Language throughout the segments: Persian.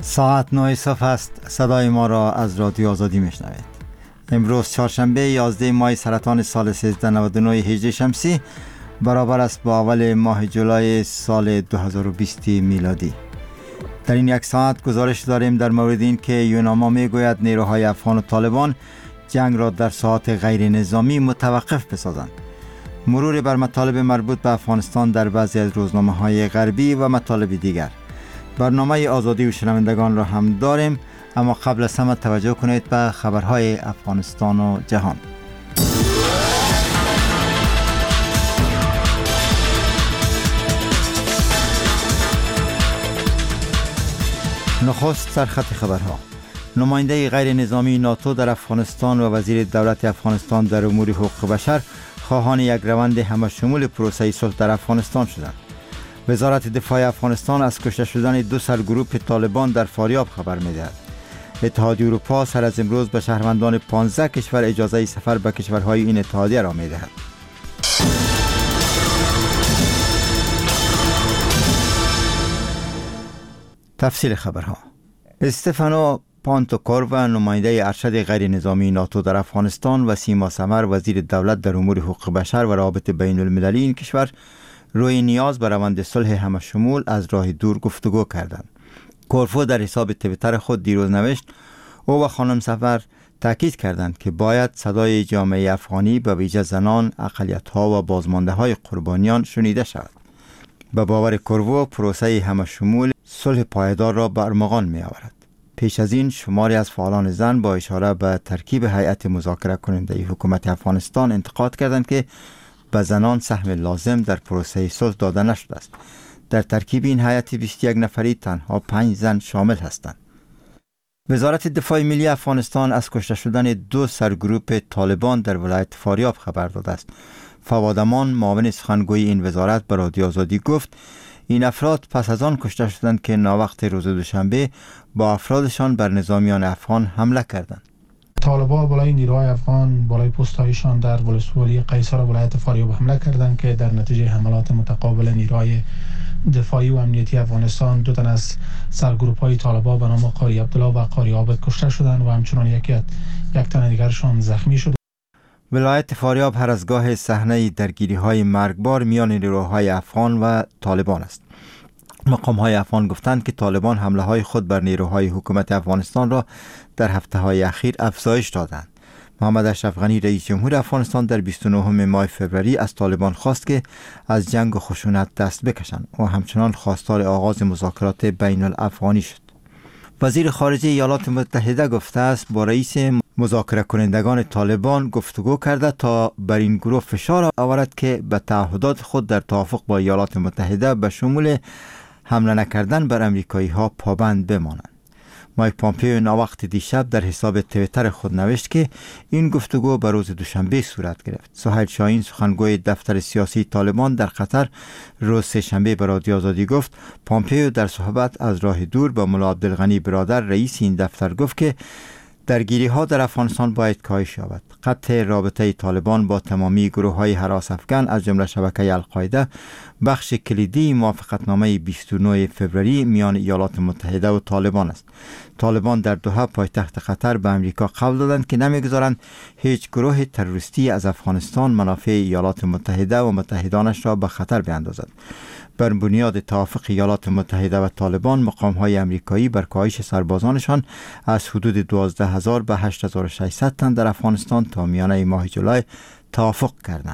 ساعت 9 صبح است. صدای ما را از رادیو آزادی میشنوید. امروز چهارشنبه 11 ماه سرطان سال 1399 هجری شمسی برابر است با اول ماه جولای سال 2020 میلادی. در این یک ساعت گزارش داریم در مورد این که یوناما میگوید نیروهای افغان و طالبان جنگ را در ساعات غیر نظامی متوقف بسازند. مرور بر مطالب مربوط به افغانستان در بعضی از روزنامه‌های غربی و مطالب دیگر. برنامه آزادی و شنوندگان را هم داریم، اما قبل از همه توجه کنید به خبرهای افغانستان و جهان. نخست سرخط خبرها. نماینده غیر نظامی ناتو در افغانستان و وزیر دولت افغانستان در امور حقوق بشر خواهان یک روند همه‌شمول پروسه صلح در افغانستان شدند. وزارت دفاع افغانستان از کشته شدن 2 سرگروپ طالبان در فاریاب خبر می‌دهد. اتحادیه اروپا سر از امروز به شهروندان 15 کشور اجازه سفر به کشورهای این اتحادیه را می‌دهد. تفصیل خبرها. استفانو پانتوکورو، نماینده ارشد غیر نظامی ناتو در افغانستان، و سیما سمر، وزیر دولت در امور حقوق بشر و روابط بین المللی این کشور، روی نیاز به روند صلح همه‌شمول از راه دور گفتگو کردند. کورفو در حساب توییتر خود دیروز نوشت او و خانم سفر تاکید کردند که باید صدای جامعه افغانی به ویژه زنان، اقلیت‌ها و بازمانده‌های قربانیان شنیده شود. به باور کورفو پروسه همه‌شمول صلح پایدار را به ارمغان می‌آورد. پیش از این شماری از فعالان زن با اشاره به ترکیب هیئت مذاکره کننده حکومت افغانستان انتقاد کردند که به زنان سهم لازم در پروسه صلح داده نشده است. در ترکیب این هیئت 21 نفری تنها 5 زن شامل هستند. وزارت دفاع ملی افغانستان از کشته شدن 2 سرگروپ طالبان در ولایت فاریاب خبر داده است. فواد امان، معاون سخنگوی این وزارت، به رادیو آزادی گفت این افراد پس از آن کشته شدند که ناوقت روز دوشنبه با افرادشان بر نظامیان افغان حمله کردند. طالبان بالای نیروهای افغان بالای پست‌هایشان در ولسوالی قیصر و ولایت فاریاب حمله کردند که در نتیجه حملات متقابل نیروهای دفاعی و امنیتی افغانستان 2 تن از سرگروپ‌های طالبان به نام قاری عبدالله و قاری عابد کشته شدند و همچنان یک تن دیگرشان زخمی شد. ولایت فاریاب هر از گاه صحنه درگیری‌های مرگبار میان نیروهای افغان و طالبان است. مقام‌های افغان گفتند که طالبان حمله‌های خود بر نیروهای حکومت افغانستان را در هفته‌های اخیر افزایش دادند. محمد اشرف غنی رئیس جمهور افغانستان در 29 ماه فوریه از طالبان خواست که از جنگ و خشونت دست بکشند و همچنان خواستار آغاز مذاکرات بین الافغانی شد. وزیر خارجه ایالات متحده گفته است با رئیس مذاکره کنندگان طالبان گفتگو کرده تا بر این گروه فشار آورد که به تعهدات خود در توافق با ایالات متحده به شمول حمله نکردن بر امریکایی‌ها پابند بمانند. مایک پامپیو ناوقت دیشب در حساب توییتر خود نوشت که این گفتگو به روز دوشنبه صورت گرفت. سهیل شاهین، سخنگوی دفتر سیاسی طالبان در قطر، روز سه‌شنبه به رادیو آزادی گفت پامپیو در صحبت از راه دور با ملا عبدالغنی برادر رئیس این دفتر گفت که درگیری ها در افغانستان باید کاهش یابد. قطع رابطه طالبان با تمامی گروه های هراس افغان از جمله شبکه القاعده بخش کلیدی موافقتنامه 29 فوریه میان ایالات متحده و طالبان است. طالبان در دوحه پایتخت قطر به امریکا قول دادند که نمیگذارند هیچ گروه تروریستی از افغانستان منافع ایالات متحده و متحدانش را به خطر بیندازد. بر بنیاد توافق ایالات متحده و طالبان، مقام‌های امریکایی بر کاهش سربازانشان از حدود 12,000 به 8,600 تن در افغانستان تا میانه ماه جولای توافق کردند.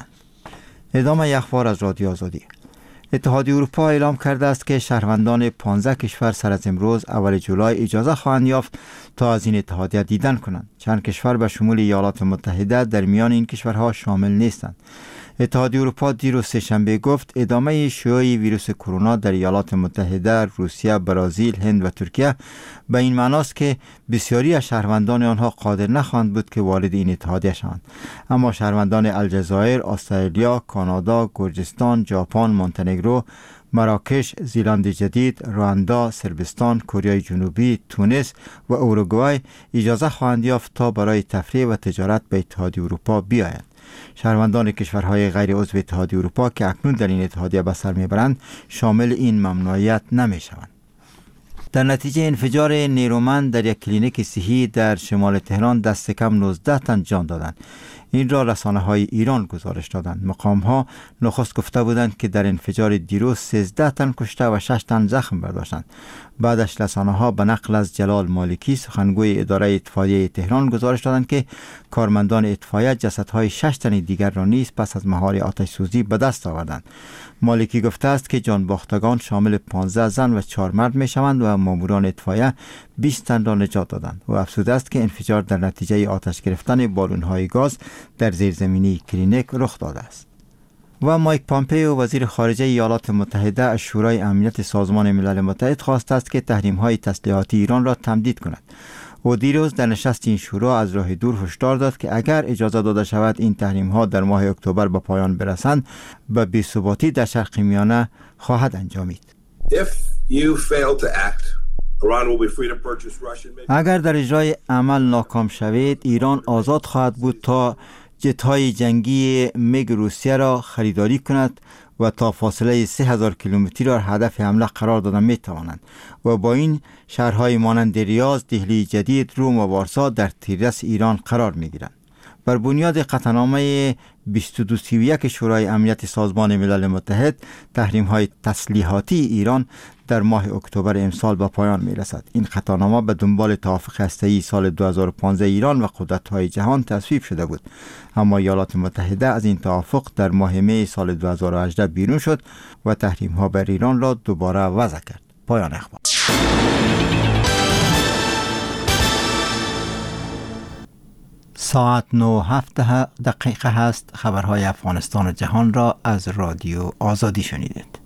ادامه اخبار از رادیو آزادی. اتحادیه اروپا اعلام کرده است که شهروندان 15 کشور سر از امروز اول جولای اجازه خواهند یافت تا از این اتحادیه دیدن کنند. چند کشور به شمول ایالات متحده در میان این کشورها شامل نیستند. اتحادیه اروپا دیروز سه‌شنبه گفت ادامه شیوع ویروس کرونا در ایالات متحده، روسیه، برزیل، هند و ترکیه به این معناست که بسیاری از شهروندان آنها قادر نخواهند بود که وارد این اتحادیه شوند. اما شهروندان الجزایر، استرالیا، کانادا، گرجستان، ژاپن، مونتنگرو، مراکش، زیلند جدید، رواندا، صربستان، کره جنوبی، تونس و اوروگوئه اجازه خواهند یافت تا برای تفریح و تجارت به اتحادیه اروپا بیایند. شهروندان کشورهای غیر عضو اتحادیه اروپا که اکنون در این اتحادیه به سر میبرند شامل این ممنوعیت نمی شوند. در نتیجه انفجار نیرومند در یک کلینیک صحی در شمال تهران دست کم 19 تن جان دادند. این را رسانه‌های ایران گزارش دادند. مقام‌ها نخست گفته بودند که در انفجار دیروز 13 تن کشته و 6 تن زخم برداشتند. بعدش رسانه‌ها به نقل از جلال مالکی سخنگوی اداره اطفائیه تهران گزارش دادند که کارمندان اطفائیه جسدهای 6 تن دیگر را نیز پس از مهار آتش سوزی به دست آوردند. مالکی گفته است که جانباختگان شامل 15 زن و 4 مرد می شوند و ماموران اطفائیه 20 تن را نجات دادند. و افزوده است که انفجار در نتیجه آتش گرفتن بالون‌های گاز در زیرزمینی کلینیک رخ داده است. و مایک پامپئو وزیر خارجه ایالات متحده از شورای امنیت سازمان ملل متحد خواسته است که تحریم‌های تسلیحاتی ایران را تمدید کند. و دیروز در نشست این شورا از راه دور هشدار داد که اگر اجازه داده شود این تحریم‌ها در ماه اکتبر به پایان برسند به بی‌ثباتی در شرق میانه خواهد انجامید. اگر در اجرای عمل ناکام شوید، ایران آزاد خواهد بود تا جت‌های جنگی میگ روسیه را خریداری کند و تا فاصله 3000 کیلومتری را هدف حمله قرار دادن می توانند و با این شهرهای مانند ریاض، دهلی جدید، روم و وارسا در تیررس ایران قرار می گیرند. بر بنیاد قطعنامه 2231 شورای امنیت سازمان ملل متحد، تحریم‌های تسلیحاتی ایران در ماه اکتبر امسال به پایان می رسد. این قطعنامه به دنبال توافق هسته‌ای سال 2015 ایران و قدرت‌های جهان تصویب شده بود، اما ایالات متحده از این توافق در ماه می سال 2018 بیرون شد و تحریم‌ها بر ایران را دوباره وضع کرد. پایان اخبار. ساعت 9:07 هست. خبرهای افغانستان و جهان را از رادیو آزادی شنیدید.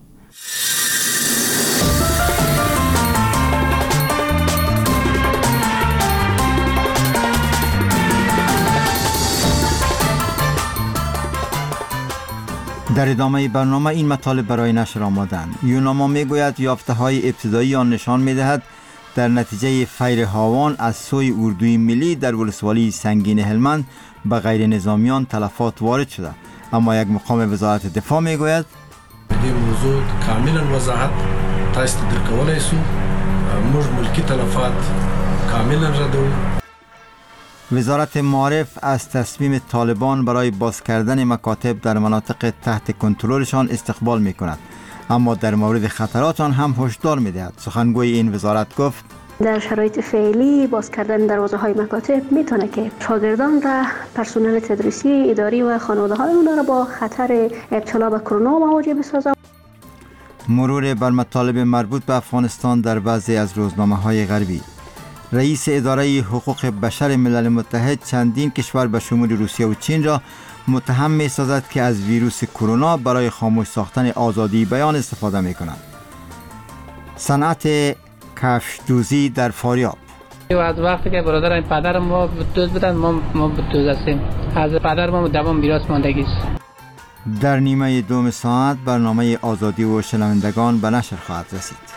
در ادامه برنامه این مطالب برای نشر آمدند. یوناما میگوید یافته‌های ابتدایی آن نشان می‌دهد در نتیجه فیر هاوان از سوی اردوی ملی در ولسوالی سنگین هلمند به غیر نظامیان تلفات وارد شده، اما یک مقام وزارت دفاع میگوید این موضوع کاملا وضاحت تاسو درکولای شو، موږ ملکی تلفات کاملا ردو. وزارت معارف از تصمیم طالبان برای باز کردن مکاتب در مناطق تحت کنترلشان استقبال میکند، اما در مورد خطرات آن هم هشدار می‌دهد. سخنگوی این وزارت گفت در شرایط فعلی باز کردن دروازه‌های مکاتب میتونه که شاگردان و پرسنل تدریسی، اداری و خانواده‌های اونها را با خطر ابتلا به کرونا مواجه بسازد. مرور بر مطالب مربوط به افغانستان در بعضی از روزنامه‌های غربی. رئیس اداره حقوق بشر ملل متحد چندین کشور به شمول روسیه و چین را متهم می سازد که از ویروس کرونا برای خاموش ساختن آزادی بیان استفاده می کنند. صنعت کفش دوزی در فاریاب. از وقتی که برادر پدر ما دوز بودن ما دوز هستیم. از پدر ما دوام میراث ماندگی است. در نیمه دوم ساعت برنامه آزادی و شنوندگان به نشر خواهد رسید.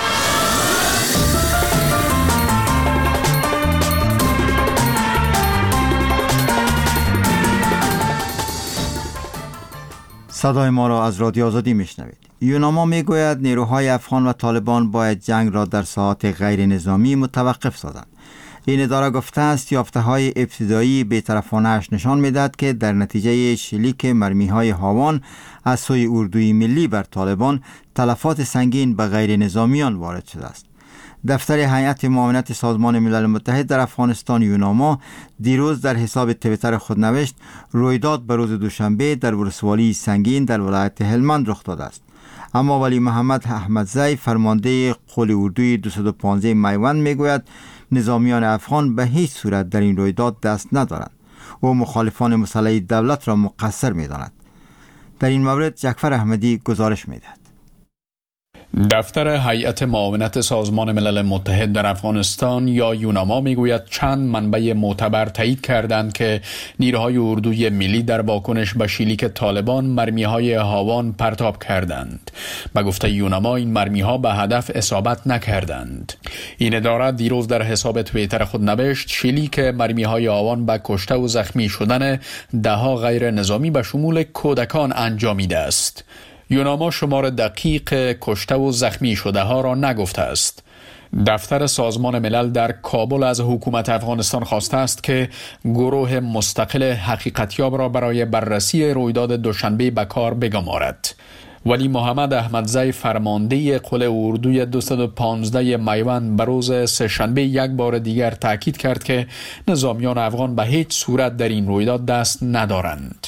صدای ما را از رادیو آزادی میشنوید. یوناما میگوید نیروهای افغان و طالبان باید جنگ را در ساحات غیر نظامی متوقف سازند. این اداره گفته است یافته‌های ابتدایی بی‌طرفانه‌اش نشان می‌دهد که در نتیجه شلیک مرمی‌های هاوان از سوی اردوی ملی بر طالبان تلفات سنگین به غیر نظامیان وارد شده است. دفتر هیئت معاونت سازمان ملل متحد در افغانستان یوناما دیروز در حساب توییتر خود نوشت رویداد به روز دوشنبه در ولسوالی سنگین در ولایت هلمند رخ داده است، اما ولی محمد احمدزی فرمانده قول اردوی 215 میوند میگوید نظامیان افغان به هیچ صورت در این رویداد دست ندارند و مخالفان مسلح دولت را مقصر می‌داند. در این مورد جعفر احمدی گزارش می‌دهد. دفتر هیئت معاونت سازمان ملل متحد در افغانستان یا یوناما میگوید چند منبع معتبر تایید کردند که نیروهای اردوی ملی در واکنش به شلیک طالبان مرمی‌های هاوان پرتاب کردند. به گفته یوناما این مرمی‌ها به هدف اصابت نکردند. این اداره دیروز در حساب توییتر خود نوشت شلیک مرمی‌های هاوان به کشته و زخمی شدن ده‌ها غیر نظامی به شمول کودکان انجامیده است. یوناما شمار دقیق کشته و زخمی شده ها را نگفته است. دفتر سازمان ملل در کابل از حکومت افغانستان خواسته است که گروه مستقل حقیقتیاب را برای بررسی رویداد دوشنبه به کار بگمارد. ولی محمد احمدزی فرمانده قل اردوی 215 میوند به روز سه‌شنبه یک بار دیگر تاکید کرد که نظامیان افغان به هیچ صورت در این رویداد دست ندارند.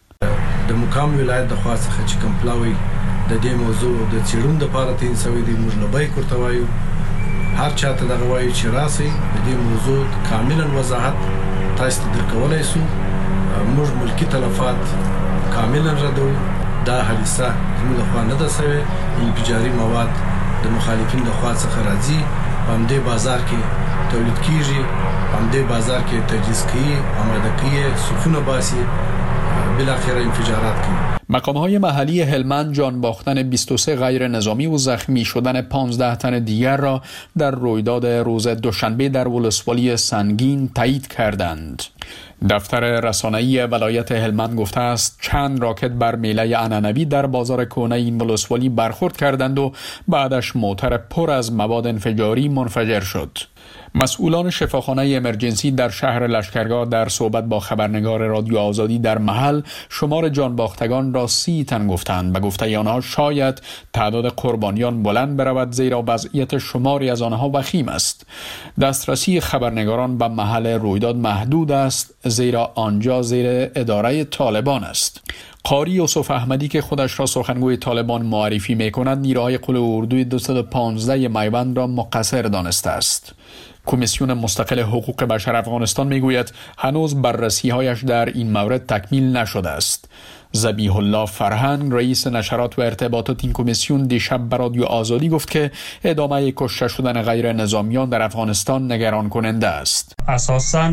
د مقام ولایت د خاصه چې کوم پلاوی د دې موضوع د څېړنې لپاره تین سوي دي موږ لبیک ورته وایو هر چاته دغه وایو چې راسي د دې موضوع کاملا وضاحت تاسو ته درکولای شو موږ ملکی تلفات کاملا ردو دا حادثه زموږ د خوا نه ده سوې انفجاري مواد د مخالفین د خوا څخه راځي په همدې بازار کې تولید کیږي په همدې بازار کې تجهیز کیږي آماده کیږي سوخونه باسي بالاخره انفجارات کی. مقام‌های محلی هلمند جان باختن 23 غیر نظامی و زخمی شدن 15 تن دیگر را در رویداد روز دوشنبه در ولسوالی سنگین تایید کردند. دفتر رسانه‌ای ولایت هلمند گفته است چند راکت بر میله عنعنوی در بازار کهنه این ولسوالی برخورد کردند و بعدش موتر پر از مواد انفجاری منفجر شد. مسئولان شفاخانه امرجنسی در شهر لشکرگاه در صحبت با خبرنگار رادیو آزادی در محل شمار جانباختگان را 30 تن گفتند. به گفته آنها شاید تعداد قربانیان بلند برود زیرا وضعیت شماری از آنها وخیم است. دسترسی خبرنگاران به محل رویداد محدود است زیرا آنجا زیر اداره طالبان است. قاری یوسف احمدی که خودش را سخنگوی طالبان معرفی می‌کند نیروهای قل اردوی 215 میوند را مقصر دانسته است. کمیسیون مستقل حقوق بشر افغانستان میگوید هنوز بررسی‌هایش در این مورد تکمیل نشده است. ذبیح الله فرهنگ رئیس نشرات و ارتباطات این کمیسیون دیشب به رادیو آزادی گفت که ادامه کشته شدن غیر نظامیان در افغانستان نگران کننده است. اساساً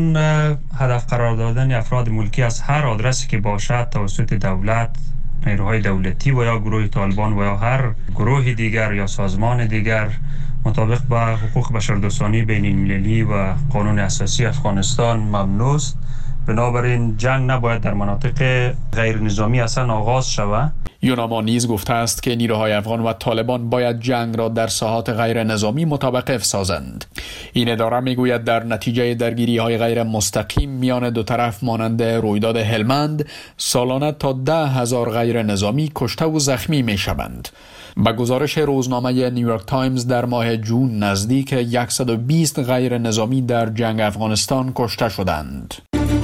هدف قرار دادن افراد ملکی از هر آدرسی که باشد توسط دولت، نیروهای دولتی و یا گروه طالبان و یا هر گروه دیگر یا سازمان دیگر مطابق با حقوق بشردوستانه بین المللی و قانون اساسی افغانستان ممنوع است. بنابراین جنگ نباید در مناطق غیر نظامی اصلا آغاز شود. یوناما نیز گفته است که نیروهای افغان و طالبان باید جنگ را در ساحات غیر نظامی متوقف سازند. این اداره میگوید در نتیجه درگیری‌های غیر مستقیم میان دو طرف مانند رویداد هلمند سالانه تا 10,000 غیر نظامی کشته و زخمی میشوند. با گزارش روزنامه نیویورک تایمز در ماه جون نزدیک 120 غیر نظامی در جنگ افغانستان کشته شدند.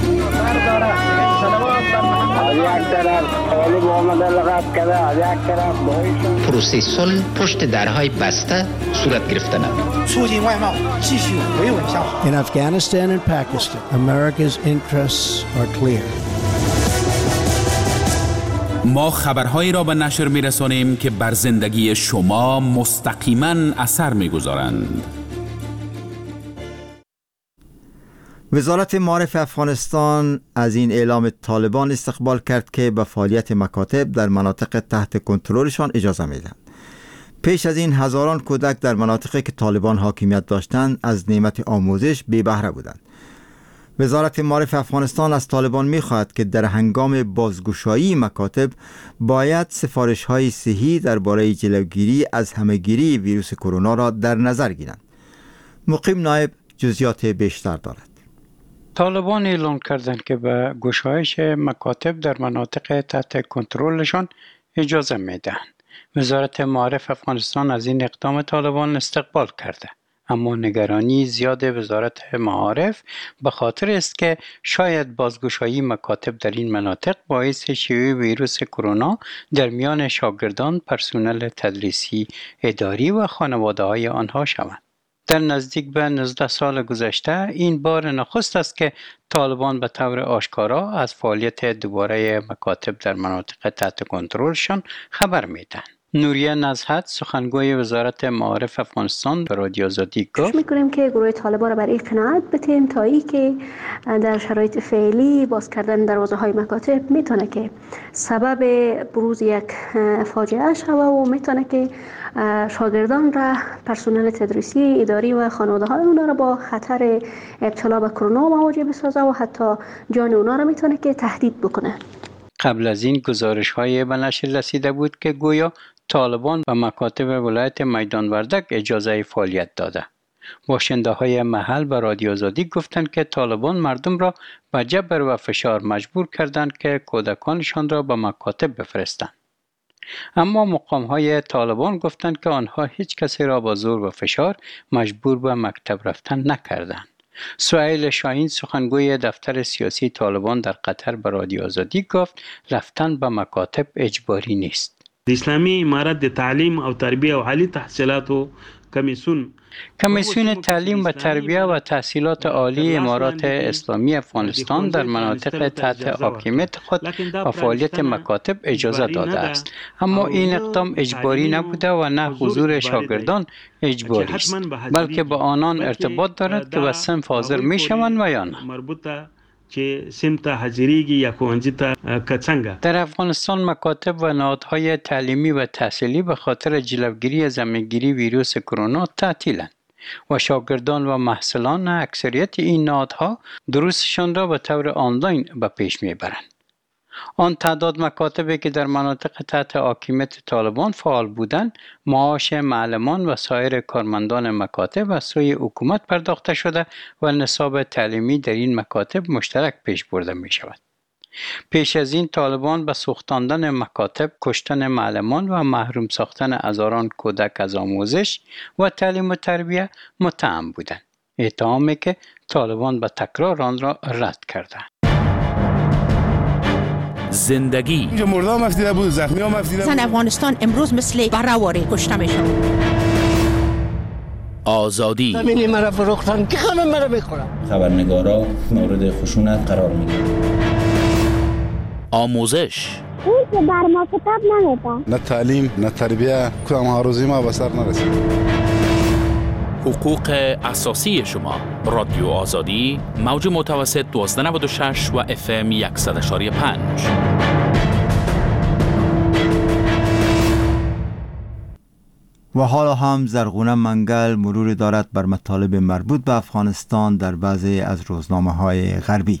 پروسه صلح پشت درهای بسته صورت گرفته نمود. In Afghanistan and Pakistan, America's interests are clear. ما خبرهایی را به نشر می‌رسانیم که بر زندگی شما مستقیما اثر می‌گذارند. وزارت معارف افغانستان از این اعلام طالبان استقبال کرد که به فعالیت مکاتب در مناطق تحت کنترلشان اجازه میدهند. پیش از این هزاران کودک در مناطقی که طالبان حاکمیت داشتند از نعمت آموزش بی بهره بودند. وزارت معارف افغانستان از طالبان می‌خواهد که در هنگام بازگشایی مکاتب باید سفارش‌های صحی درباره جلوگیری از همه‌گیری ویروس کرونا را در نظر گیرند. مقیم نایب جزئیات بیشتر دارد. طالبان اعلام کردند که به گشایش مکاتب در مناطق تحت کنترلشان اجازه میدهند. وزارت معارف افغانستان از این اقدام طالبان استقبال کرده. اما نگرانی زیاد وزارت معارف به خاطر است که شاید بازگشایی مکاتب در این مناطق باعث شیوع ویروس کرونا در میان شاگردان، پرسنل تدریسی، اداری و خانواده‌های آنها شود. در نزدیک به 19 سال گذشته این بار نخست است که طالبان به طور آشکارا از فعالیت دوباره مکاتب در مناطق تحت کنترلشان خبر میدهند. نوریه نزهت سخنگوی وزارت معارف افغانستان به رادیو آزادی گفت می‌کنیم که گروه طالبان را برای قناعت بتیم تا ای که در شرایط فعلی باز کردن دروازه‌های مکاتب میتونه که سبب بروز یک فاجعه شود و میتونه که شاگردان را، پرسنل تدریسی، اداری و خانواده‌های اونا را با خطر ابتلا به کرونا مواجه بسازه و حتی جان اونا را میتونه که تهدید بکنه. قبل از این گزارش‌های به نشر رسیده بود که گویا طالبان به مکاتب ولایت میدان وردک اجازه فعالیت داده. باشنده های محل به رادیو آزادی گفتند که طالبان مردم را به جبر و فشار مجبور کردند که کودکانشان را به مکاتب بفرستند. اما مقام های طالبان گفتند که آنها هیچ کسی را با زور و فشار مجبور به مکتب رفتن نکردند. سهیل شاهین سخنگوی دفتر سیاسی طالبان در قطر به رادیو آزادی گفت رفتن به مکاتب اجباری نیست. اسلامی امارت تعلیم و تربیه و عالی تحصیلات و کمیسیون تعلیم و تربیه و تحصیلات عالی امارات اسلامی افغانستان در مناطق تحت حاکمیت خود به فعالیت مکاتب اجازه داده است، اما این اقدام اجباری نبوده و نه حضور شاگردان اجباری است، بلکه با آنان ارتباط دارد که به صنف حاضر می شوند و یا نه. در افغانستان مکاتب و نهادهای تعلیمی و تحصیلی به خاطر جلوگیری از زمینگیری ویروس کرونا تعطیلند و شاگردان و محصلان اکثریت این نهادها دروسشان را به طور آنلاین به پیش میبرند. آن تعداد مکاتبی که در مناطق تحت حاکمیت طالبان فعال بودند، معاش معلمان و سایر کارمندان مکاتب از سوی حکومت پرداخته شده و نصاب تعلیمی در این مکاتب مشترک پیش برده می شود. پیش از این طالبان به سوختاندن مکاتب، کشتن معلمان و محروم ساختن هزاران کودک از آموزش و تعلیم و تربیه متهم بودند. اتهامی که طالبان به تکرار آن را رد کردند. زندگی مردم مفتیده بود، زخمی ها مفتیده بود. زن افغانستان امروز مثل براواره کشته میشن. آزادی زمینی مرا فروختن که همه مرا میخورن. خبرنگارا مورد خشونت قرار میگیرن. آموزش اون که بر ما کتاب نمیده. نه تعلیم نه تربیه، کدام هاروزی ما به سر نرسید. حقوق اساسی شما. رادیو آزادی، موج متوسط 1296 و FM 100.5. و حالا هم زرغونه منگل مرور دارد بر مطالب مربوط به افغانستان در بعضی از روزنامه‌های غربی.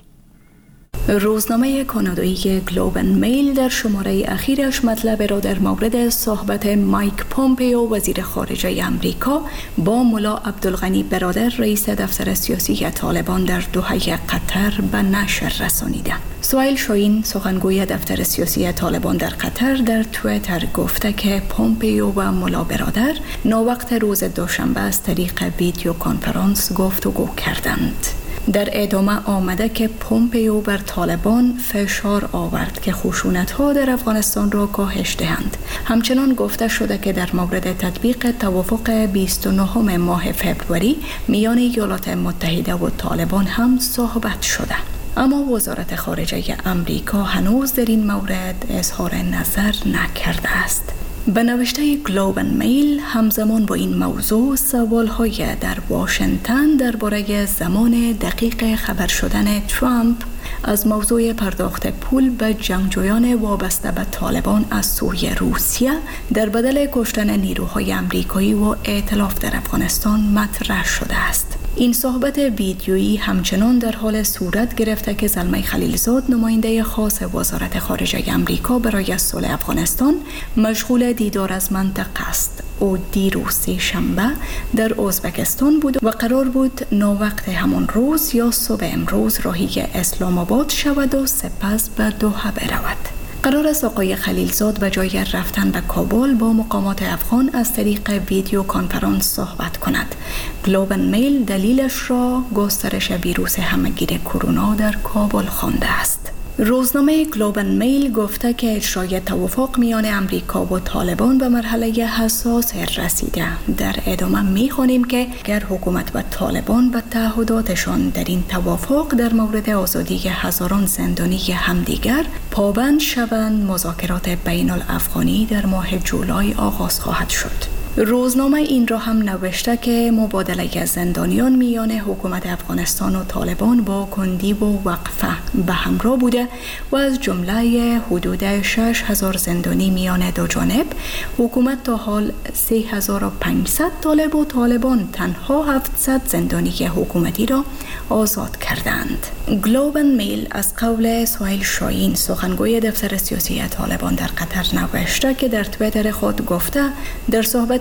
روزنامه کانادایی گلوب اند میل در شماره اخیرش مطلب را در مورد صحبت مایک پومپیو وزیر خارجه آمریکا با ملا عبدالغنی برادر رئیس دفتر سیاسی طالبان در دوحه قطر به نشر رسانیده. سهیل شاهین سخنگوی دفتر سیاسی طالبان در قطر در توییتر گفته که پومپیو و ملا برادر ناوقت روز دوشنبه از طریق ویدیو کنفرانس گفتگو کردند. در ادامه آمده که پومپیو بر طالبان فشار آورد که خشونت‌ها در افغانستان را کاهش دهند. همچنان گفته شده که در مورد تطبیق توافق 29 ماه فبروری میان ایالات متحده و طالبان هم صحبت شده. اما وزارت خارجه آمریکا هنوز در این مورد اظهار نظر نکرده است. به نوشته گلوب اند میل همزمان با این موضوع سوال‌های در واشنگتن درباره زمان دقیق خبر شدن ترامپ از موضوع پرداخت پول به جنگجویان وابسته به طالبان از سوی روسیه در بدل کشتن نیروهای آمریکایی و ائتلاف در افغانستان مطرح شده است. این صحبت ویدیویی همچنان در حال صورت گرفته که زلمه خلیلزاد نماینده خاص وزارت خارجه آمریکا برای صلح افغانستان مشغول دیدار از منطقه است. او دیروز شنبه در ازبکستان بود و قرار بود ناوقت همان روز یا صبح امروز راهی اسلام آباد شود و سپس به دوحه برود. قرار است آقای خلیلزاد به جای رفتن به کابل با مقامات افغان از طریق ویدیو کنفرانس صحبت کند. گلوب اند میل دلیلش را گسترش ویروس همهگیر کرونا در کابل خوانده است. روزنامه گلوب اند میل گفته که اجرای توافق میان امریکا و طالبان به مرحله حساس رسیده. در ادامه می‌خوانیم که اگر حکومت و طالبان به تعهداتشان در این توافق در مورد آزادی هزاران زندانی همدیگر پابند شوند، مذاکرات بین الافغانی در ماه جولای آغاز خواهد شد. روزنامه این را هم نوشته که مبادله زندانیان میان حکومت افغانستان و طالبان با کندی و وقفه به همراه بوده و از جمله حدود 6,000 زندانی میان دو جانب، حکومت تا حال 3,500 طالب و طالبان تنها 700 زندانی حکومتی را آزاد کردند. گلوب اند میل از قول سهیل شاهین سخنگوی دفتر سیاسی طالبان در قطر نوشته که در توییتر خود گفته در صحبت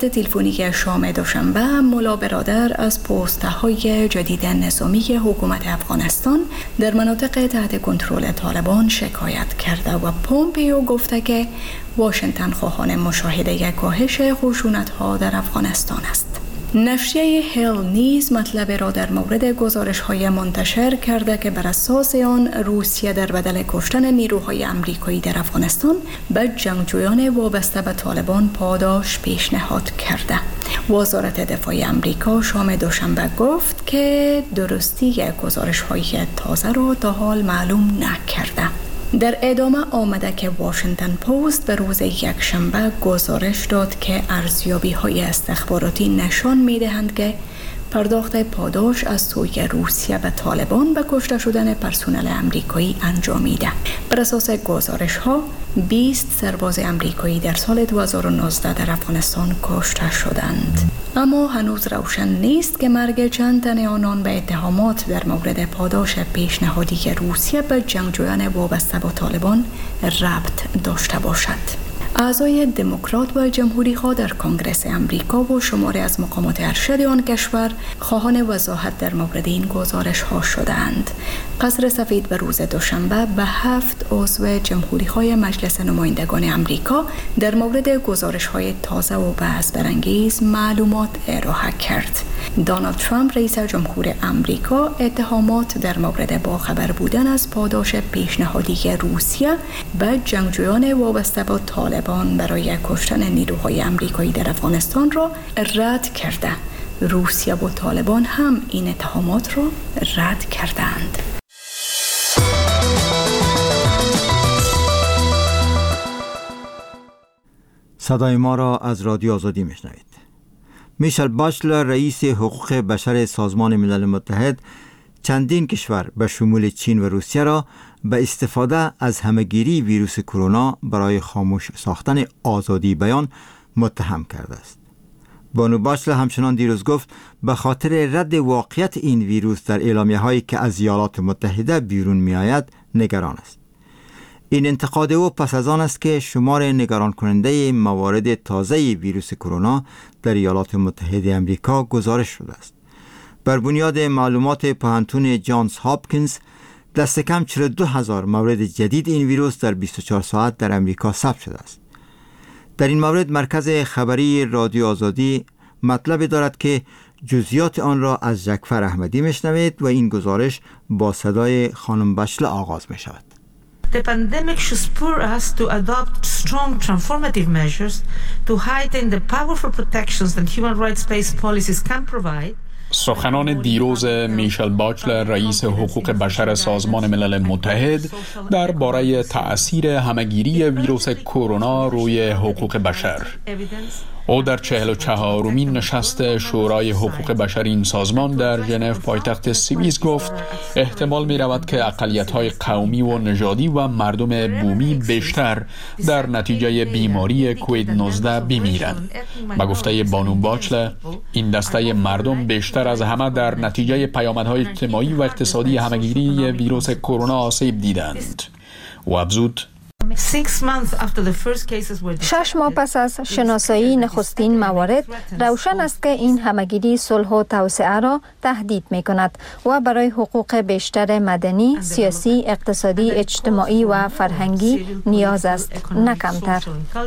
صحبت تلفنی شام دوشنبه ملا برادر از پست‌های جدید نظامی حکومت افغانستان در مناطق تحت کنترل طالبان شکایت کرده و پومپیو گفته که واشنگتن خواهان مشاهده کاهش خشونت‌ها در افغانستان است. نشریه هیل نیز مطلب را در مورد گزارش‌های منتشر کرده که بر اساس آن روسیه در بدل کشتن نیروهای آمریکایی در افغانستان به جنگجویان وابسته به طالبان پاداش پیشنهاد کرده. وزارت دفاع آمریکا شام دوشنبه گفت که درستی گزارش‌های تازه را تا حال معلوم نکرده. در ادامه آمده که واشنگتن پست به روز یکشنبه گزارش داد که ارزیابی‌های استخباراتی نشان می‌دهند که پرداخت پاداش از سوی روسیه به طالبان به کشته شدن پرسنل آمریکایی انجامیده. بر اساس گزارش‌ها 20 سرباز آمریکایی در سال 2019 در افغانستان کشته شدند. اما هنوز روشن نیست که مرگ چند تن آنان به اتهامات در مورد پاداش پیشنهادی روسیه به جنگجویان وابسته با طالبان ربط داشته باشد. اعضای دموکرات و جمهوری‌ها در کنگره آمریکا و شماری از مقامات ارشد آن کشور خواهان وضاحت در مورد این گزارش‌ها شدند. قصر سفید به روز دوشنبه به 7 عضو جمهوری‌های مجلس نمایندگان آمریکا در مورد گزارش‌های تازه و بحث برانگیز معلومات ارائه کرد. دونالد ترامپ رئیس جمهور آمریکا اتهامات در مورد باخبر بودن از پاداش پیشنهادی روسیه به جنگجویان وابسته با طالبان برای کشتن نیروهای آمریکایی در افغانستان را رد کرده. روسیه و طالبان هم این اتهامات را رد کردند. صدای ما را از رادیو آزادی میشنوید. میشل باشلر رئیس حقوق بشر سازمان ملل متحد چندین کشور به شمول چین و روسیه را به استفاده از همهگیری ویروس کرونا برای خاموش ساختن آزادی بیان متهم کرده است. بانو باشلر همچنان دیروز گفت به خاطر رد واقعیت این ویروس در اعلامیه هایی که از ایالات متحده بیرون می آید نگران است. این انتقاد او پس از آن است که شمار نگران کننده موارد تازه ویروس کرونا در ایالات متحده آمریکا گزارش شده است. بر بنیاد معلومات پوهنتون جانز هاپکینز دست کم 42,000 مورد جدید این ویروس در 24 ساعت در امریکا ثبت شده است. در این مورد مرکز خبری رادیو آزادی مطلب دارد که جزئیات آن را از جعفر احمدی میشنوید و این گزارش با صدای خانم باشلر آغاز می شود. The pandemic should spur us to adopt strong transformative measures to heighten the powerful protections that human rights-based policies can provide. سخنان دیروز میشل باشلر رئیس حقوق بشر سازمان ملل متحد درباره تأثیر همهگیری ویروس کرونا روی حقوق بشر. او در 44مین نشست شورای حقوق بشر این سازمان در ژنو پایتخت سوئیس گفت احتمال می رود که اقلیت‌های قومی و نژادی و مردم بومی بیشتر در نتیجه بیماری کووید 19 بمیرند. با گفته بانو باشلر این دسته مردم بیشتر از همه در نتیجه پیامدهای اجتماعی و اقتصادی همهگیری ویروس کرونا آسیب دیدند. و افزود 6 ماه پس از شناسایی نخستین موارد روشن است که این همگیری صلح و توسعه را تهدید می کند و برای حقوق بیشتر مدنی، سیاسی، اقتصادی، اجتماعی و فرهنگی نیاز است، نه کمتر.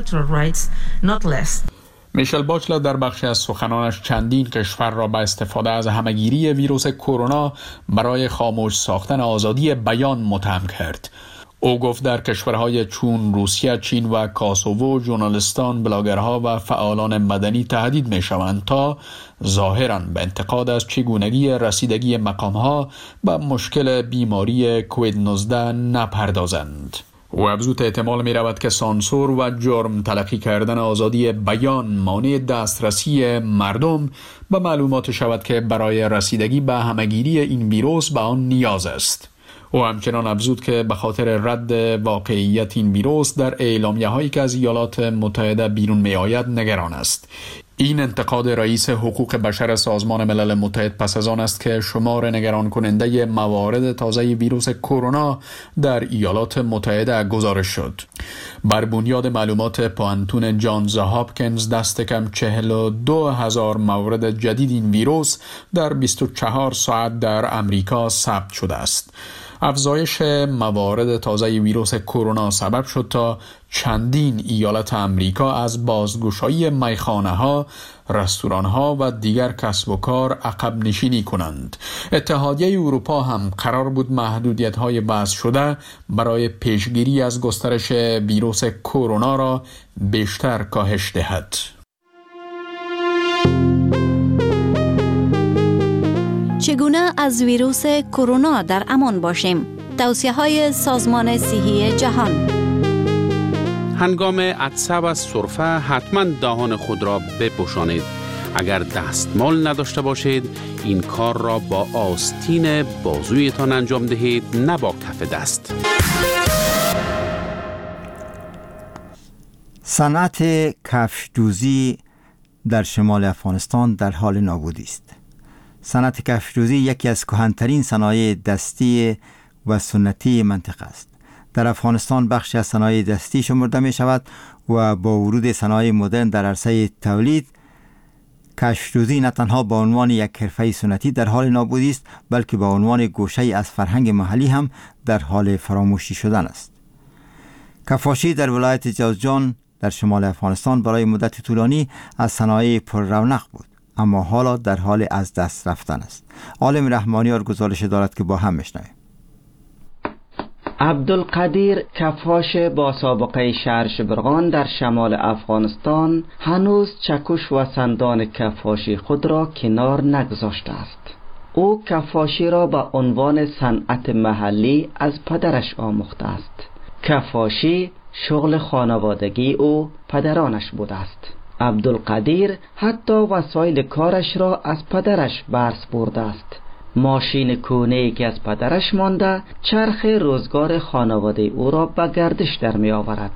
میشل باشلر در بخشی از سخنانش چندین کشور را به استفاده از همهگیری ویروس کرونا برای خاموش ساختن آزادی بیان متهم کرد. او گفت در کشورهای چون روسیه، چین و کاسوو ژورنالیستان، بلاگرها و فعالان مدنی تهدید می شوند تا ظاهراً به انتقاد از چگونگی رسیدگی مقامها به مشکل بیماری کووید 19 نپردازند. و افزود احتمال می رود که سانسور و جرم تلقی کردن آزادی بیان مانع دسترسی مردم به معلومات شود که برای رسیدگی به همهگیری این ویروس به آن نیاز است. او همچنان افزود که به خاطر رد واقعیت این ویروس در اعلامیه هایی که از ایالات متحده بیرون می آید نگران است. این انتقاد رئیس حقوق بشر سازمان ملل متحد پس از آن است که شمار نگران کننده موارد تازه ویروس کرونا در ایالات متحده گزارش شد. بر بنیاد معلومات پوانتون جانز هاپکینز دست کم 42,000 مورد جدید این ویروس در 24 ساعت در امریکا ثبت شده است. افزایش موارد تازه ویروس کرونا سبب شد تا چندین ایالت امریکا از بازگشایی میخانه‌ها، رستوران‌ها و دیگر کسب و کار عقب نشینی کنند. اتحادیه اروپا هم قرار بود محدودیت‌های وضع شده برای پیشگیری از گسترش ویروس کرونا را بیشتر کاهش دهد. چگونه از ویروس کرونا در امان باشیم؟ توصیه‌های سازمان صحی جهان. هنگام عطسه و سرفه حتما دهان خود را بپوشانید. اگر دستمال نداشته باشید این کار را با آستین بازویتان انجام دهید، نه با کف دست. صنعت کفش‌دوزی در شمال افغانستان در حال نابودی است. صنعت کفش‌دوزی یکی از کهن‌ترین صنایع دستی و سنتی منطقه است. در افغانستان بخشی از صنایع دستی شمرده می شود و با ورود صنایع مدرن در عرصه تولید، کفش‌دوزی نه تنها به عنوان یک حرفه سنتی در حال نابودی است، بلکه به عنوان گوشه‌ای از فرهنگ محلی هم در حال فراموشی شدن است. کفاشی در ولایت جوزجان در شمال افغانستان برای مدت طولانی از صنایع پر رونق بود، اما حالا در حال از دست رفتن است. عالم رحمانیار گزارش دارد که با هم میشنویم. عبدالقدیر کفاش با سابقه شهر شبرغان در شمال افغانستان هنوز چکش و سندان کفاشی خود را کنار نگذاشته است. او کفاشی را به عنوان صنعت محلی از پدرش آموخته است. کفاشی شغل خانوادگی او پدرانش بوده است. عبدالقدیر حتی وسایل کارش را از پدرش برس برده است. ماشین کونه‌ای که از پدرش مانده چرخ روزگار خانواده او را به گردش در می آورد.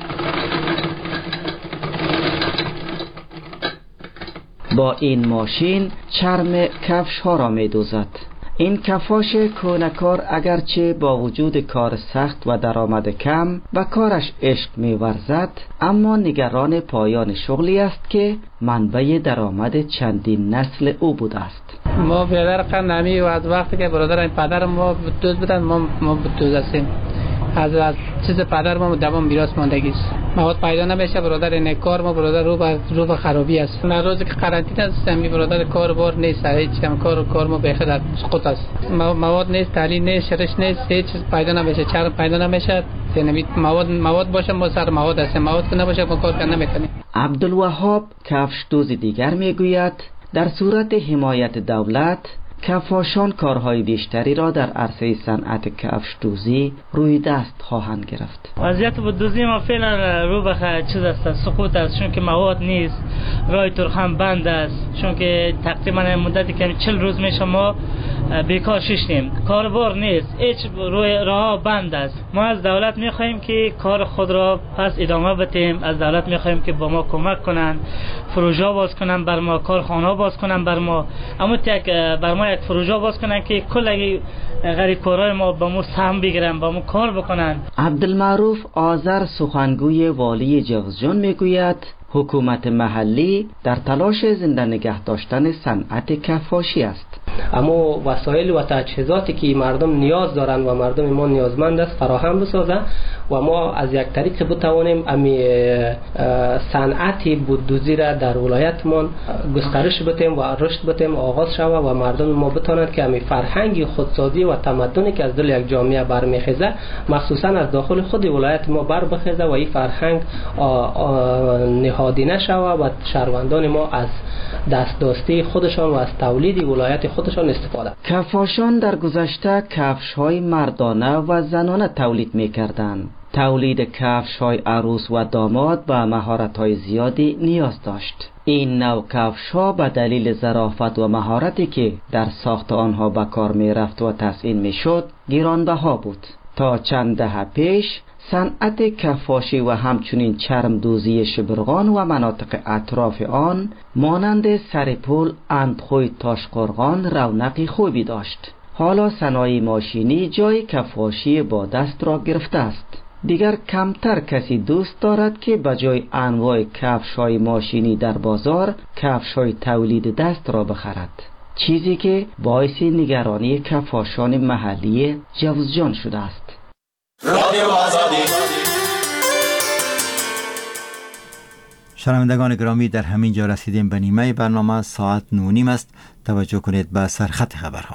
با این ماشین چرم کفش ها را می دوزد. این کفاش کونکار اگرچه با وجود کار سخت و درآمد کم و کارش عشق می ورزد، اما نگران پایان شغلی است که منبع درآمد چندین نسل او بوده است. ما برادر قنمی و از وقتی که برادر پدر ما دوست بودن ما دوست هستیم. از چیز پدر ما دوام میراث ماندگی است. مواد پیدا نمیشه، برادر این کار ما برادر رو به خرابی است. نه روزی که قرنطینه است می برادر کار بار نیست، هیچ کم کار ما به خودت سقوط است. مواد نیست، تعلیم نیست، شرش نیست، هیچ چیز پیدا نمیشه، چرا پیدا نمیشه. یعنی مواد باشه ما سر مواد است، مواد که نباشه ما کار نمیکنیم. عبدالوهاب کفش دوز دیگر میگوید در صورت حمایت دولت کفاشان کارهای بیشتری را در عرصه صنعت کفش دوزی روی دست خواهند گرفت. وضعیت با دوزی ما فعلا رو به چیز است، سقوط است، چون که مواد نیست، راه ترخم بند است، چون که تقریبا مدتی که 40 روز میشه ما بیکار ششتیم، کاربار نیست، هیچ راه بند است. ما از دولت میخواهیم که کار خود را پس ادامه بدیم. از دولت میخواهیم که با ما کمک کنند، پروژه باز کنند بر ما، کارخانه باز کنند بر ما، اما بر ما یک پروژه باز کنند که کل غریبکارای ما با ما سهم بگیرن، با ما کار بکنن. عبدالمعروف آذر سخنگوی والی جوزجان میگوید حکومت محلی در تلاش زنده نگه داشتن صنعت کفاشی است. اما وسایل و تجهیزاتی که مردم نیاز دارند و مردم ما نیازمند است فراهم بسازه و ما از یک طریق بتوانیم امی صنعت بوددوزی را در ولایتمان گسترش بدیم و رشد بدیم، آغاز شوه و مردم ما بتوانند که امی فرهنگ خودسازی و تمدنی که از دل یک جامعه برمیخیزه مخصوصا از داخل خود ولایت ما بر بخیزه و این فرهنگ نهادینه شوه و شهروندان ما از دستداشتی خودشان و از تولید ولایت خودشان استفاده. کفاشان در گذشته کفش‌های مردانه و زنانه تولید می‌کردند. تولید کفش‌های عروس و داماد به مهارت‌های زیادی نیاز داشت. این نوع کفش‌ها به دلیل ظرافت و مهارتی که در ساخت آنها به کار می‌رفت و تزیین می‌شد گرانبها بود. تا چند دهه پیش صنعت کفاشی و همچنین چرمدوزی شبرغان و مناطق اطراف آن مانند سرپل، اندخوی، تاشقرغان رونق خوبی داشت. حالا صنایع ماشینی جای کفاشی با دست را گرفته است. دیگر کمتر کسی دوست دارد که به جای انواع کفش‌های ماشینی در بازار کفش‌های تولید دست را بخرد، چیزی که باعث نگرانی کفاشان محلی جوزجان شده است. رادیو آزادی. شنوندگان گرامی، در همین جا رسیدیم به نیمه برنامه. ساعت 9:30 است. توجه کنید به سرخط خبرها.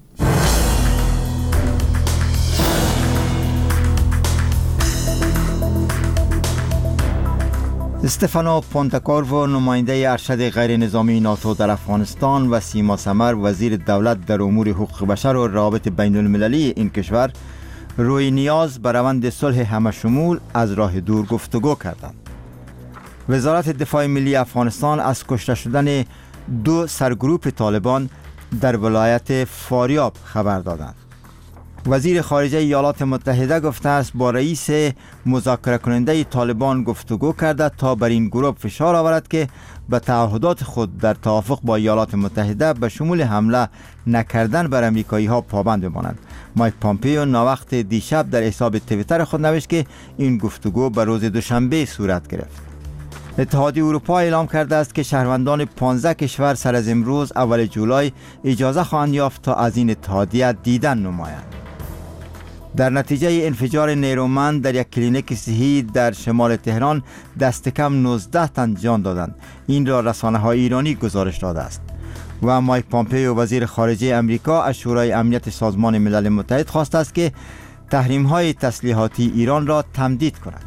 استفانو پونتاکورو نماینده ارشد غیر نظامی ناتو در افغانستان و سیما سمر وزیر دولت در امور حقوق بشر و روابط بین المللی این کشور روی نیاز به روند صلح همشمول از راه دور گفتگو کردند. وزارت دفاع ملی افغانستان از کشته شدن 2 سرگروپ طالبان در ولایت فاریاب خبر دادند. وزیر خارجه ایالات متحده گفته است با رئیس مذاکره کننده طالبان گفتگو کرده تا بر این گروه فشار آورد که به تعهدات خود در توافق با ایالات متحده به شمول حمله نکردن بر امریکایی ها پابند بمانند. مایک پامپیو ناوقت دیشب در حساب توییتر خود نوشت که این گفتگو به روز دوشنبه صورت گرفت. اتحادیه اروپا اعلام کرده است که شهروندان 15 کشور سر از امروز اول جولای اجازه خواهند یافت تا از این اتحادیه دیدن نمایند. در نتیجه انفجار نیرومند در یک کلینیک صحی در شمال تهران دست کم 19 تن جان دادند. این را رسانه‌های ایرانی گزارش داده است. و مایک پامپیو وزیر خارجه امریکا از شورای امنیت سازمان ملل متحد خواسته است که تحریم‌های تسلیحاتی ایران را تمدید کند.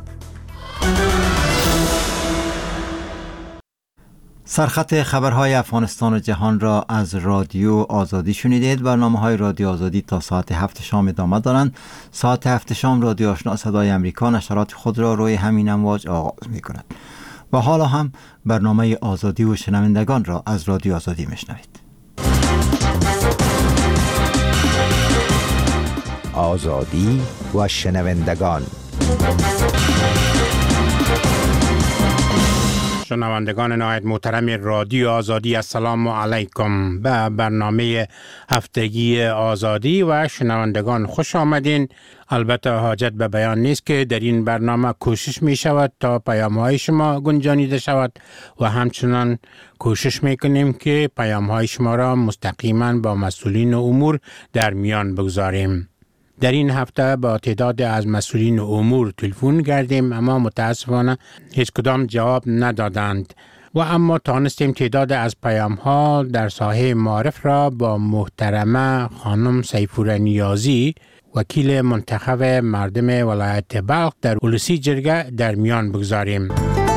سرخط خبرهای افغانستان و جهان را از رادیو آزادی شنیدید. برنامه‌های رادیو آزادی تا ساعت 7 شام ادامه دارند. ساعت 7 شام رادیو آشنا صدای امریکا نشرات خود را روی همین امواج آغاز می‌کند. و حالا هم برنامه آزادی و شنوندگان را از رادیو آزادی میشنوید. آزادی و شنوندگان. شنوندگان نهایت محترم رادیو آزادی، السلام علیکم. به برنامه هفتگی آزادی و شنوندگان خوش آمدین. البته حاجت به بیان نیست که در این برنامه کوشش می شود تا پیام‌های شما گنجانیده شود و همچنان کوشش می کنیم که پیام‌های شما را مستقیما با مسئولین امور در میان بگذاریم. در این هفته با تعداد از مسئولین امور تلفن کردیم اما متاسفانه هیچ کدام جواب ندادند و اما توانستیم تعداد از پیام‌ها در ساحه معارف را با محترمه خانم سیفور نیازی وکیل منتخب مردم ولایت بلخ در اولسی جرگه در میان بگذاریم.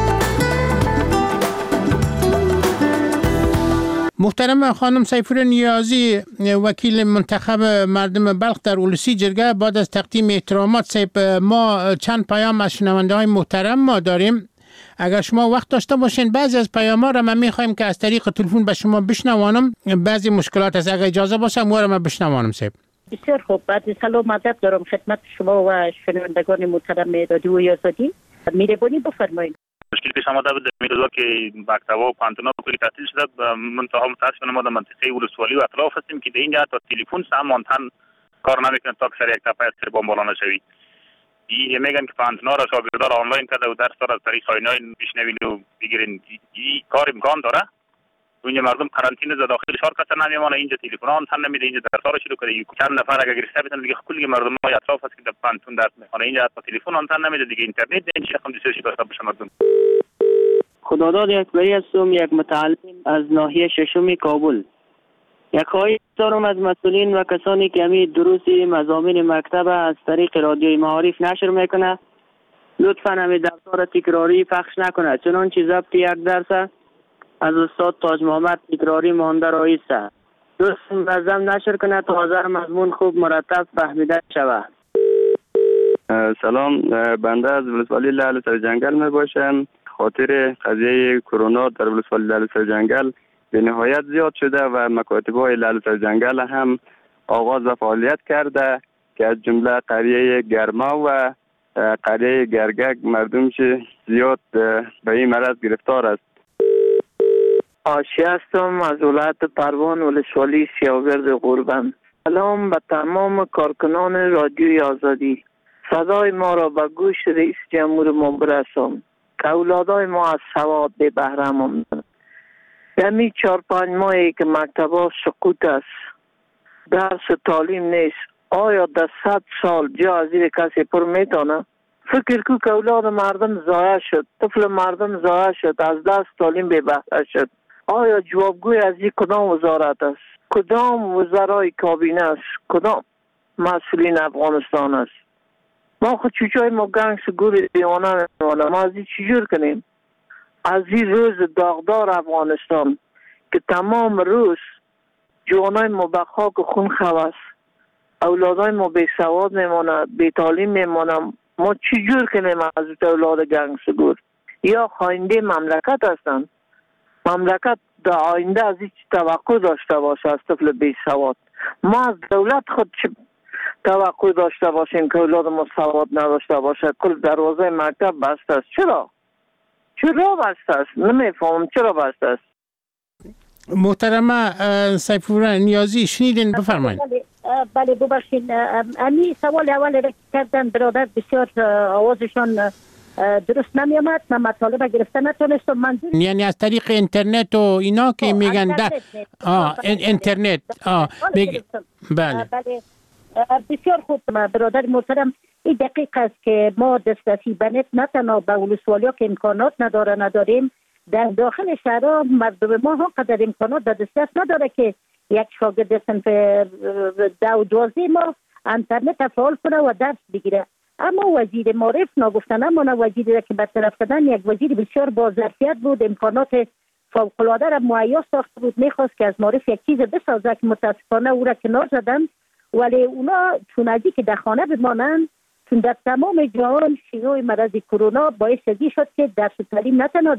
محترم خانم سیفور نیازی وکیل منتخب مردم بلخ در اولسی جرگه، بعد از تقدیم احترامات ما چند پیام از شنونده های محترم ما داریم. اگر شما وقت داشته باشین بعضی از پیام ها را من میخوایم که از طریق تلفن به شما بشنوانم. بعضی مشکلات است، اگر اجازه باشه ما را من بشنوانم سیب. بسیار خوب. بعد سلام ادب دارم خدمت شما و شنوندگان محترم رادیو آزادی. مهربانی بفرمایید. مشکلی پیش آمده بود در روزا که مکتب‌ها و پانتونا کلی تعطیل شده. منتها متاسفانه ما در منطقه ولسوالی و اطراف هستیم که در اینجا تا تلفن هم آنتن کار نمیکنه تا سر یک تپه سر بام بالا نشوی. میگن که پانتونا را شاگردان آنلاین کرده و درس را از طریق آنلاین بشنوین و بگیرین. این کار امکان داره؟ اونجا مردم قرنطینه زده داخل شهر کسی نمیمونه، اینجا تلفن آنتن نمیده، اینجا درس را شروع کرده. چند نفر اگه گرفته بتن دیگه کلی مردم های اطراف هست که در پانتون درس میخونه، اینجا تا تلفن آنتن نمیده دیگه، اینترنت این چیز هم دیسش داشته باشه مردم. خداداد اکبری هستم، یک متعلم از ناحیه ششم کابل. یک خواهش دارم از مسئولین و کسانی که همی دروس مضامین مکتب از طریق رادیوی معارف نشر میکنه لطفاً همی درس‌ها را تکراری پخش نکنه، چنانچه ضبط یک درس از استاد تاج محمد تکراری مانده رایسته. درست منظم نشر کنه تا حاضر مضمون خوب مرتب فهمیده شود. سلام، بنده از ولسوالی لعل سر جنگل می باشم. خاطر قضیه کرونا در ولسوالی لعل سر جنگل به نهایت زیاد شده و مکاتب‌های لعل سر جنگل هم آغاز فعالیت کرده که از جمله قریه گرما و قریه گرگک مردم چه زیاد به این مرض گرفتار است. آشی هستم از ولایت پروان ولسوالی سیاگرد قربان. سلام به تمام کارکنان رادیوی آزادی. صدای ما را به گوش رئیس جمهور ما برسان که اولادای ما از سواد به بهره ماندند. دمی 4-5 ماهی که مکتبا سقوط است، درس و تعلیم نیست، آیا در 100 سال جا از این کسی پر میتانه؟ فکر کو که اولاد مردم ضایع شد، طفل مردم ضایع شد، از دست تعلیم به بهره شد. آیا جوابگوی از این کدام وزارت است؟ کدام وزرای کابینه است؟ کدام مسئولین افغانستان است؟ ما خود چوچای ما گنگ سگور دیوانه میمانه. ما از این چجور کنیم؟ از این روز داغدار افغانستان که تمام روز جوانای ما به خاک خون خواست، اولادای ما بی سواد میمانه، بی تعلیم میمانه. ما چجور کنیم از اولاد گنگ سگور؟ یا خاینده مملکت هستند؟ مملکت در آینده از هیچ توقع داشته باشه از طفل بی سواد؟ ما از دولت خود چه توقع داشته باشیم که اولاد ما سواد نداشته باشه؟ کل دروازه مکتب بسته است. چرا بسته است؟ نمیفهمم چرا بسته است. محترمه سیفالله نیازی شنیدین، بفرمایید. بله ببخشید، امی سوال اول کردن برادر بسیار آوازشان درست نمی آمد، من مطالبه گرفته نتونستم. منظور یعنی از طریق اینترنت و اینا که میگن اینترنت. بله بسیار خوب برادر محترم، این دقیق است که ما دسترسی به نت نه تنها به ولسوالیا که امکانات نداریم، در داخل شهرها مردم ما هم قدر امکانات در دسترس نداره که یک شاگرد صنف 12 ما اینترنت فعال کنه و درس بگیره. اما وزیر معرف نگفتن، اما وزیری را که برطرف کردن یک وزیر بسیار با ظرفیت بود، امکانات فوق‌العاده را مهیا ساخته بود، میخواست که از معرف یک چیز بسازه که متاسفانه او را کنار زدن. ولی اونا چون ازی که در خانه بمانند، چون در تمام جهان شیوع مرض کرونا باعث شد که درس و تعلیم نه تنها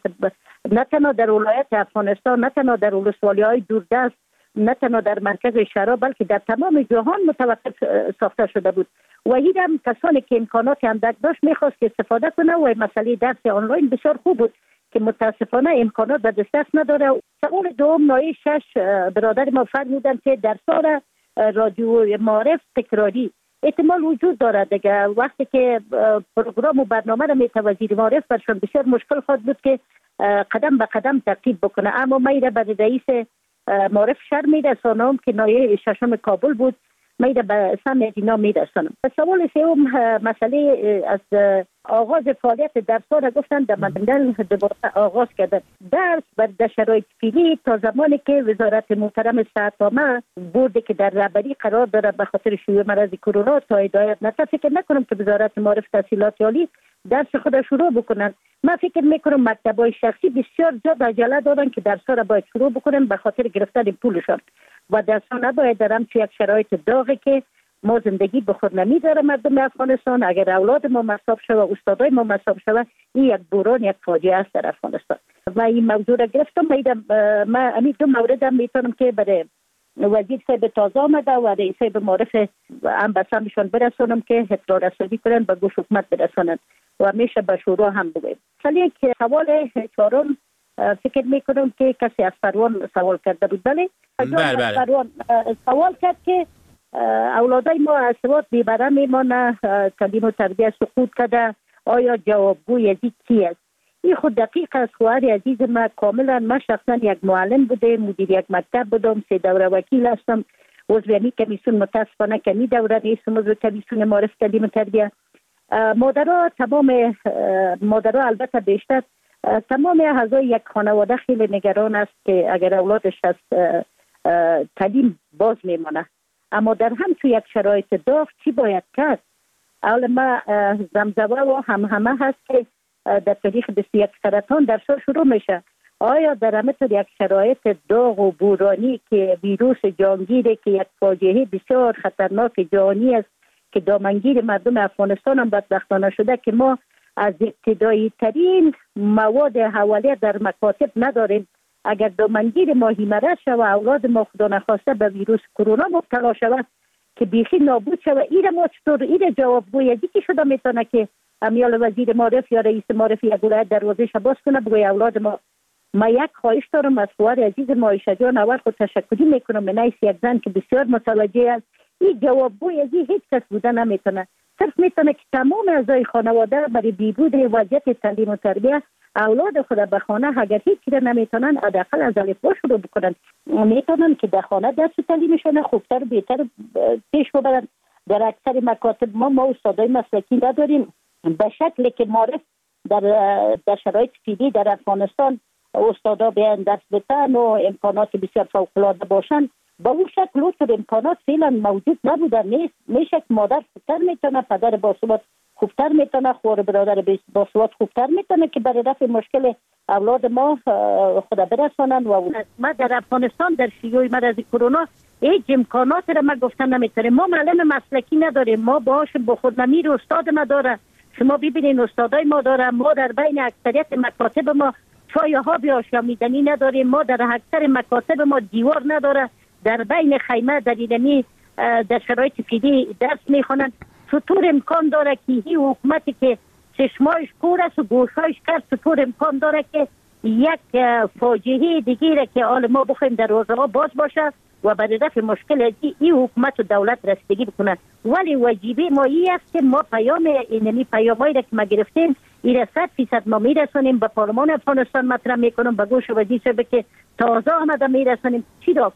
در ولایت افغانستان، نه تنها در ولسوالی‌های دوردست، نه تنها در مرکز شهرها، بلکه در تمام جهان متوقف ساخته شده بود. و این هم کسانی که امکانات اندک داشت میخواست که استفاده کنه و مسئله درس آنلاین بسیار خوب بود که متاسفانه امکانات به دسترس نداره. سوال دوم نایه 6 برادر ما فرمودن که در سال رادیو معرف تکراری احتمال وجود دارد دیگه. وقتی که پروگرام و برنامه را میته وزیر معرف برشان بسیار مشکل خواهد بود که قدم به قدم ترتیب بکنه. اما من به رئیس معرف شهر میرسانم که نایه 6 کابل بود، من به سمع اینا میرسانم. سوال سوم مسئله از آغاز فعالیت درس را گفتن در مدنگل دوباره آغاز کردن درس در شرایط فعلی تا زمانی که وزارت محترم صحت عامه بوردی که در رهبری قرار داره به خاطر شیوع مرض کرونا تا هدایت نشه، فکر نکنم که وزارت معرف تحصیلات عالی درس خود شروع بکنن. من فکر میکنم مکتبای شخصی بسیار زیاد عجله دارن که درس را باید شروع بکنن به خاطر گرفتن پولشان و درس نباید در همچون یک شرایط داغی که ما زندگی به خود نمیداره مردم افغانستان. اگر اولاد ما مصاب شود و استادای ما مصاب شود، این یک بحران، یک فاجعه است در افغانستان. و این موضوع را گرفتم. من همین دو مورد هم میتونم که برای وزیر صاحب تازه آمده و رئیس صاحب معرف هم بسامشان برسانم که اطلاع رسانی کنن به گوش حکومت برسانن و میشه به شورا هم بگویم. سالی که سوال چهارم فکر میکنم که کسی از پروان سوال کرده بود. بله پروان سوال کرد که اولادای ما از سواد بیبره میمانه، تعلیم و تربیت سقوط کرده، آیا جوابگوی از این کی است؟ این خود دقیق است. خواهر عزیز ما کاملا، من شخصا یک معلم بوده، مدیر یک مکتب بودم، 3 دوره وکیل هستم، عضو یعنی کمیسیون، متاسفانه کمی دوره نیستم، عضو کمیسیون معرف تعلیم و تربیت. مادرها البته بیشتر تمام اعضای یک خانواده خیلی نگران است که اگر اولادش از تعلیم باز میمانه. اما در همچون یک شرایط داغ چی باید کرد؟ اول ما زمزمه و همه هست که در تاریخ 21 سرطان در سال شروع میشه. آیا در همطور یک شرایط داغ و بورانی که ویروس جهانگیره که یک فاجعه بسیار خطرناک جهانی است که دامنگیر مردم افغانستان هم بدبختانه شده که ما از ابتدایی ترین مواد حواله در مکاتب نداریم، اگر دامنگیر ما هیمرد شود و اولاد ما خدا نخواسته به ویروس کرونا مبتلا شود که بیخی نابود شود. ایره ما چطور ایره جوابگوی یکی شده میتونه که امیال وزیر معرف یا رئیس معرف یک ولایت دروازه باز کنه بگوی اولاد ما یک خواهش دارم از خواهر عزیز ما عایشه جان اول خود تشکری میکنم به نایس یک زن که بسیار متوجه است. این جوابگوی از هیچ کس بوده نمیتونه، صرف میتونه که تمام اعضای خانواده برای بیبود وضعیت تعلیم و تربیت اولاد خود به خانه اگر هیچ چیز نمیتونن حداقل از الفبا شروع بکنن، میتونن که در خانه درس تعلیمشون خوبتر و بهتر پیش ببرن. در اکثر مکاتب ما استادای مسلکی نداریم به شکلی که معرف در شرایط فعلی در افغانستان استادا بیان درس بدن و امکانات بسیار فوق‌العاده باشن. با اون شکل اونطور امکانات فعلا موجود نبودن. نیست میشه که مادر خوبتر میتونه، پدر باثبات خوبتر میتونه، خور برادر باثبات خوبتر میتونه که برای رفع مشکل اولاد ما خدا برسانن. و ما در افغانستان در شیوع مرض کرونا هیچ امکانات را ما گفتن نمیتونیم. ما معلم مسلکی نداریم، ما باش با خود نمیر استاد نداره. شما ببینین استادای ما داره، ما در بین اکثریت مکاتب ما چای ها بیاشامیدنی نداریم، ما در اکثر مکاتب ما دیوار نداره، در بین خیمه در ایدمی در شرایط فعلی درس میخونن. چطور امکان داره که این حکومتی که چشمایش کور است و گوشایش کرد چطور امکان داره که یک فاجعه دیگه که حال ما بخوایم در روزها باز باشه و برای رفع مشکل این حکومت و دولت رسیدگی بکنه؟ ولی واجبه ما این است که ما پیام اینمی پیامایی را که ما گرفتیم این 100% ما میرسونیم به پارلمان افغانستان مطرح میکنم، به گوش وزیر صاحب که تازه آمده میرسونیم چی را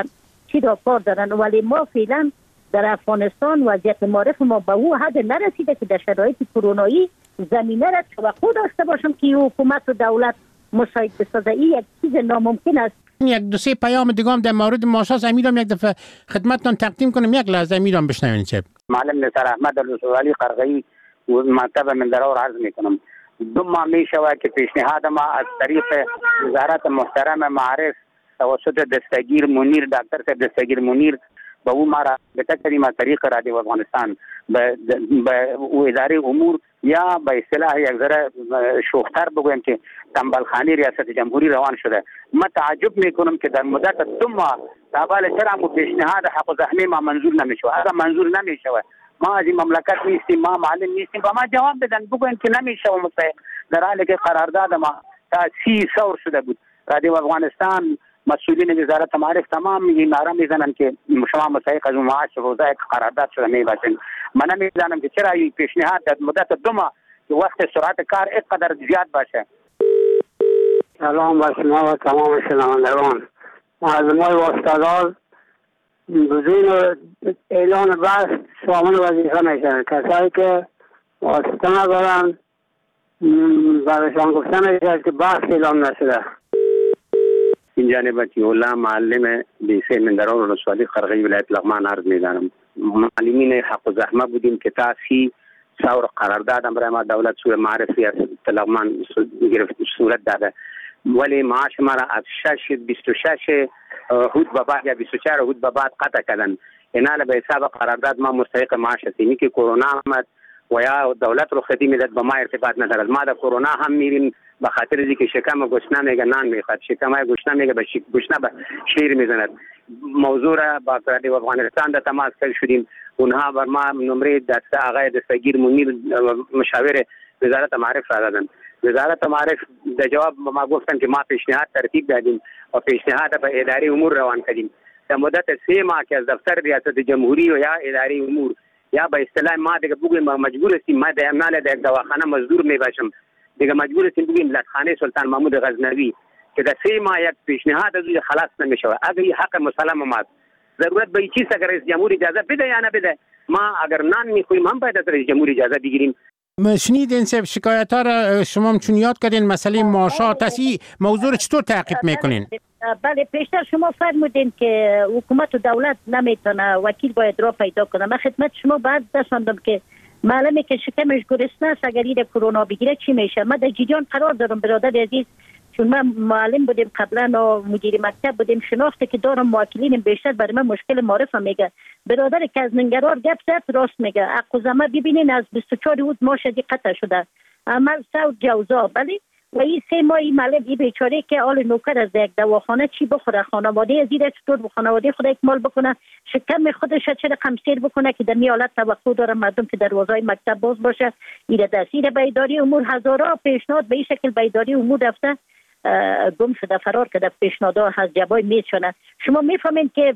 کار دارن. ولی ما فعلا در افغانستان وضعیت معرف ما به او حد نرسیده که در شرایط کرونایی زمینه را توقع داشته باشم که حکومت و دولت مساعد بسازه. این یک چیز ناممکن است. یک دو سه پیام دیگه هم در مورد ماساس امیرم یک دفعه خدمتتون تقدیم کنم، یک لحظه امیرم بشنوین. چه معلم نثار احمد الوسوالی قرغی مکتب من در عرض میکنم. 2 ماه می شود که پیشنهاد ما از طریق وزارت محترم معارف توسط دستگیر منیر دکتر دستگیر منیر با او ما را بتکریم از طریق رادیو افغانستان به اداره امور یا به اصطلاح یک ذره شوختر بگویم که تنبلخانه ریاست جمهوری روان شده. ما تعجب میکنم که در مدت 2 ماه قبل چرا پیشنهاد حق زحمه ما منظور نمیشه. اگر منظور نمیشه ما از این مملکت نیستیم، ما معلم نیستیم، با ما جواب بدن بگوین که نمیشه مستحق، در حالی که قرارداد ما تا 30 سور شده بود. رادیو افغانستان مسئولین وزارت معارف تمام این نعره میزنن که شما مستحق از معاش روزه قرارداد شده میباشین. من نمیدانم که چرا این پیشنهاد در مدت 2 ماه که وقت سرعت کار اینقدر زیاد باشه. سلام بر شما و تمام شنوندگان. معلمان و استادان بدون اعلان بحث شامل وظیفه میشن. کسایی که واسطه ندارن برایشان گفتن میشه که بحث اعلان نشده. این جانب الله معلم لیسه مندران و رسوالی قرغی ولایت لغمان عرض میدانم. معلمین حق و زحمه بودیم که تا 30 سور قرارداد برای ما دولت سوی معرف ریاست لغمان گرفت صورت داده، ولی معاش ما را از 26 هود به بعد یا 24 هود به بعد قطع کردن. ایناله به حساب قرارداد ما مستحق معاش هستیم که کرونا آمد و یا دولت رخصتی میداد با ما ارتباط ندارد. ما در کرونا هم میریم به خاطر اینکه شکم گشنه میگه نان میخواد، شکم گشنه میگه به گشنه به شیر میزند. موضوع را با رادیو افغانستان در تماس شدیم، اونها بر ما نمره دست آقای دستگیر منیر مشاور وزارت معارف را دادن. وزارت معارف در جواب ما گفتن که ما پیشنهاد ترتیب دادیم و پیشنهاد به اداره امور روان کردیم. در مدت 3 ماه که از دفتر ریاست جمهوری و یا اداره امور یا به اصطلاح ما دیگه بگویم مجبور هستیم، ما در امنال در دواخانه مزدور میباشم دیگه مجبور هستیم بگیم لطخانه سلطان محمود غزنوی که در 3 ماه یک پیشنهاد از خلاص نمیشه. اگر این حق مسلم ماست، ضرورت به چیز اگر رئیس جمهور اجازه بده یا نبده، ما اگر نان میخوریم هم باید از رئیس جمهور اجازه بگیریم. شنیدین سب شکایت ها را شما چون یاد کردین مسئله معاشات هستی، موضوع چطور تعقیب میکنین؟ بله پیشتر شما فرمودین که حکومت و دولت نمیتونه، وکیل باید را پیدا کنه. من خدمت شما بعد رساندم که معلومه که شکمش گرسنه است اگر این کرونا بگیره چی میشه. من در جریان قرار دارم برادر عزیز، چون من معلم بودیم قبلا و مدیر مکتب بودیم، شناخته که دارم موکلین بیشتر برای من مشکل معرفه میگه. برادر که از ننگرهار گپ زد راست میگه. حق و زحمه ببینین از 24 بود ما شدی قطع شده عمل سود جوزا، ولی و این 3 ماه این معلم این بیچاره که آل نوکر از یک دواخانه چی بخوره، خانواده زیر چطور به خانواده خود اکمال بکنه، شکم خودش چه رقم سیر بکنه که در این حالت توقع داره مردم که دروازهای مکتب باز باشه. این دستیر بیداری امور هزارها پیشنهاد به این شکل بیداری امور رفته گم شده فرار کرده، پیشنهادها از جبای میشونه. شما میفهمین که